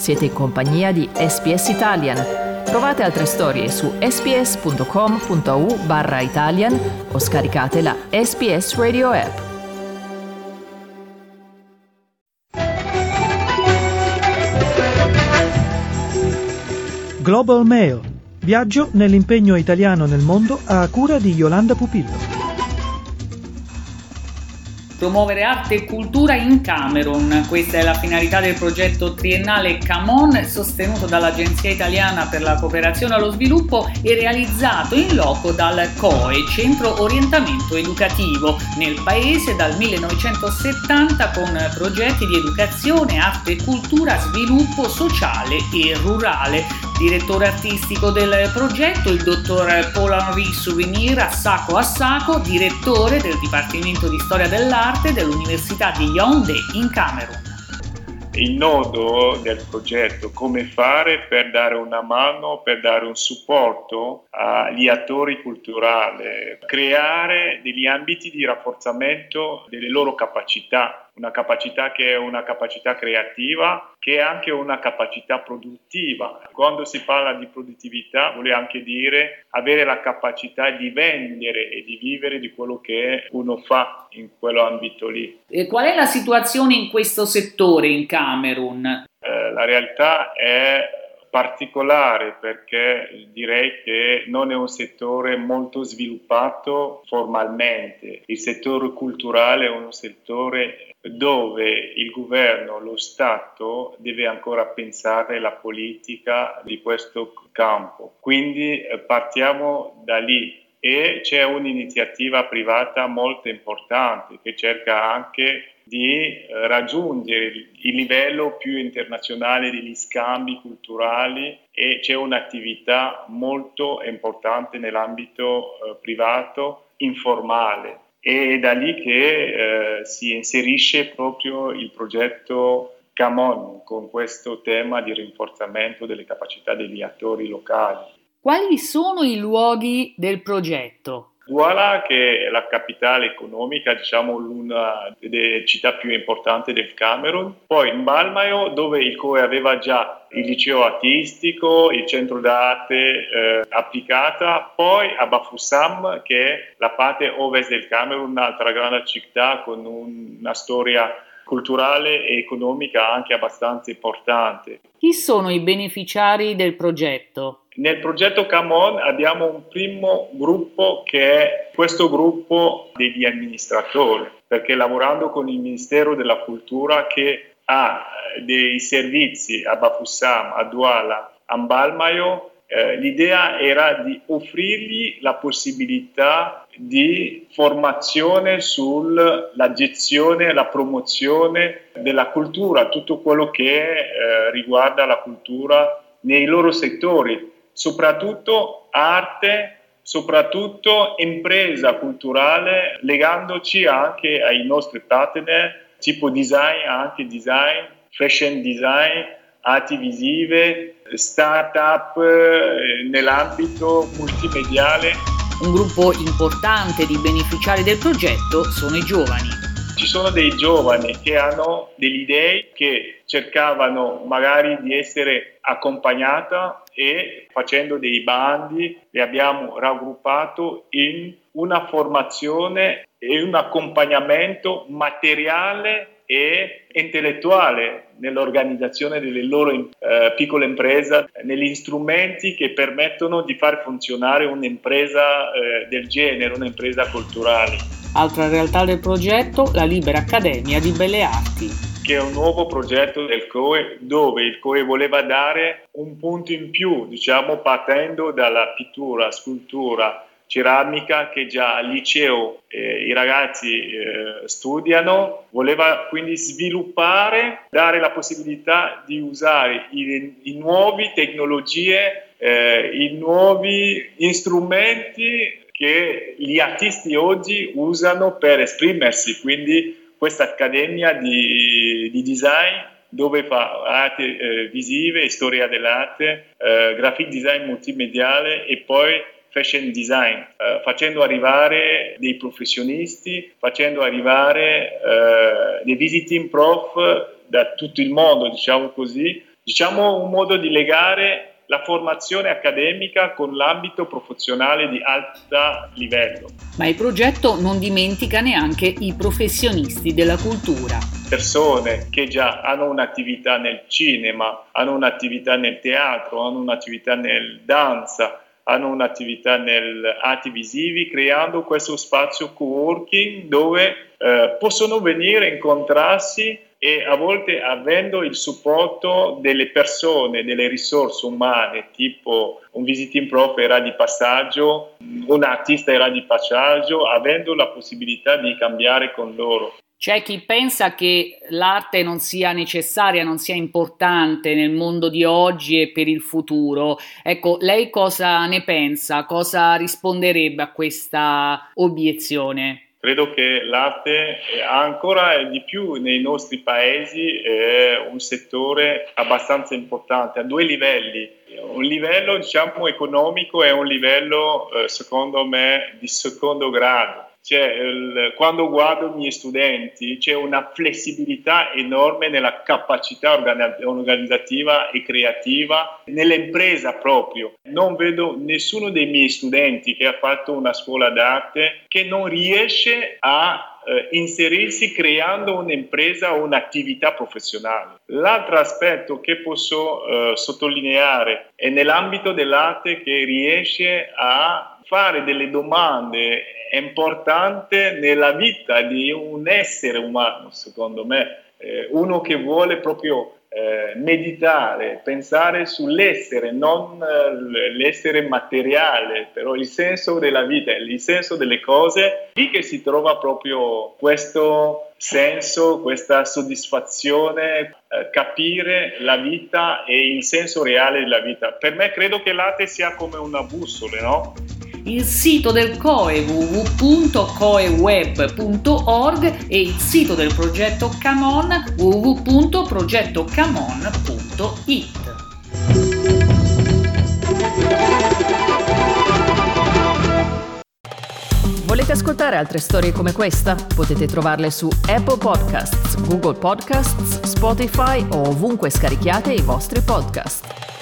Siete in compagnia di SPS Italian. Trovate altre storie su sps.com.au/Italian o scaricate la SPS Radio app. Global Mail. Viaggio nell'impegno italiano nel mondo a cura di Yolanda Pupillo. Promuovere arte e cultura in Camerun. Questa è la finalità del progetto triennale CAMON, sostenuto dall'Agenzia Italiana per la Cooperazione allo Sviluppo e realizzato in loco dal COE, Centro Orientamento Educativo, nel paese dal 1970 con progetti di educazione, arte e cultura, sviluppo sociale e rurale. Direttore artistico del progetto, il dottor Paul-Henri Souvenir Assako, direttore del Dipartimento di Storia dell'Arte dell'Università di Yaoundé in Camerun. Il nodo del progetto, come fare per dare una mano, per dare un supporto agli attori culturali, creare degli ambiti di rafforzamento delle loro capacità, una capacità che è una capacità creativa, che è anche una capacità produttiva. Quando si parla di produttività vuole anche dire avere la capacità di vendere e di vivere di quello che uno fa in quell'ambito lì. E qual è la situazione in questo settore in Camerun? La realtà è particolare perché direi che non è un settore molto sviluppato formalmente. Il settore culturale è un settore dove il governo, lo Stato deve ancora pensare la politica di questo campo. Quindi partiamo da lì. E c'è un'iniziativa privata molto importante che cerca anche di raggiungere il livello più internazionale degli scambi culturali e c'è un'attività molto importante nell'ambito privato, informale. E è da lì che si inserisce proprio il progetto CAMON con questo tema di rinforzamento delle capacità degli attori locali. Quali sono i luoghi del progetto? Douala, che è la capitale economica, diciamo una delle città più importanti del Camerun, poi Mbalmayo, dove il COE aveva già il liceo artistico, il centro d'arte applicata, poi a Bafoussam, che è la parte ovest del Camerun, un'altra grande città con una storia culturale e economica anche abbastanza importante. Chi sono i beneficiari del progetto? Nel progetto CAMON abbiamo un primo gruppo che è questo gruppo degli amministratori, perché lavorando con il Ministero della Cultura che ha dei servizi a Bafoussam, a Douala, a Mbalmayo, l'idea era di offrirgli la possibilità di formazione sulla gestione, la promozione della cultura, tutto quello che riguarda la cultura nei loro settori, soprattutto arte, soprattutto impresa culturale, legandoci anche ai nostri partner, tipo design, anche design, fashion design, arti visive, start-up nell'ambito multimediale. Un gruppo importante di beneficiari del progetto sono i giovani. Ci sono dei giovani che hanno delle idee, che cercavano magari di essere accompagnata e facendo dei bandi li abbiamo raggruppato in una formazione e un accompagnamento materiale e intellettuale nell'organizzazione delle loro piccole imprese, negli strumenti che permettono di far funzionare un'impresa del genere, un'impresa culturale. Altra realtà del progetto, la Libera Accademia di Belle Arti, che è un nuovo progetto del COE, dove il COE voleva dare un punto in più, diciamo, partendo dalla pittura, scultura, ceramica che già al liceo i ragazzi studiano, voleva quindi sviluppare, dare la possibilità di usare i nuovi tecnologie, i nuovi strumenti che gli artisti oggi usano per esprimersi, quindi questa accademia di design dove fa arte visive, storia dell'arte, graphic design multimediale e poi fashion design, facendo arrivare dei professionisti, facendo arrivare dei visiting prof da tutto il mondo, diciamo così, un modo di legare la formazione accademica con l'ambito professionale di alto livello. Ma il progetto non dimentica neanche i professionisti della cultura. Persone che già hanno un'attività nel cinema, hanno un'attività nel teatro, hanno un'attività nel danza, hanno un'attività nel arti visivi, creando questo spazio coworking dove possono venire a incontrarsi e a volte avendo il supporto delle persone, delle risorse umane, tipo un visiting prof era di passaggio, un artista era di passaggio, avendo la possibilità di cambiare con loro. C'è chi pensa che l'arte non sia necessaria, non sia importante nel mondo di oggi e per il futuro. Ecco, lei cosa ne pensa? Cosa risponderebbe a questa obiezione? Credo che l'arte ancora di più nei nostri paesi è un settore abbastanza importante a due livelli. Un livello economico e un livello secondo me di secondo grado. Quando guardo i miei studenti c'è una flessibilità enorme nella capacità organizzativa e creativa, nell'impresa proprio. Non vedo nessuno dei miei studenti che ha fatto una scuola d'arte che non riesce a inserirsi creando un'impresa o un'attività professionale. L'altro aspetto che posso sottolineare è nell'ambito dell'arte che riesce a fare delle domande importanti nella vita di un essere umano, secondo me, uno che vuole proprio meditare, pensare sull'essere, non l'essere materiale, però il senso della vita, il senso delle cose, lì che si trova proprio questo senso, questa soddisfazione, capire la vita e il senso reale della vita. Per me credo che l'arte sia come una bussola, no? Il sito del COE www.coeweb.org e il sito del progetto Camon www.progettocamon.it. Volete ascoltare altre storie come questa? Potete trovarle su Apple Podcasts, Google Podcasts, Spotify o ovunque scarichiate i vostri podcast.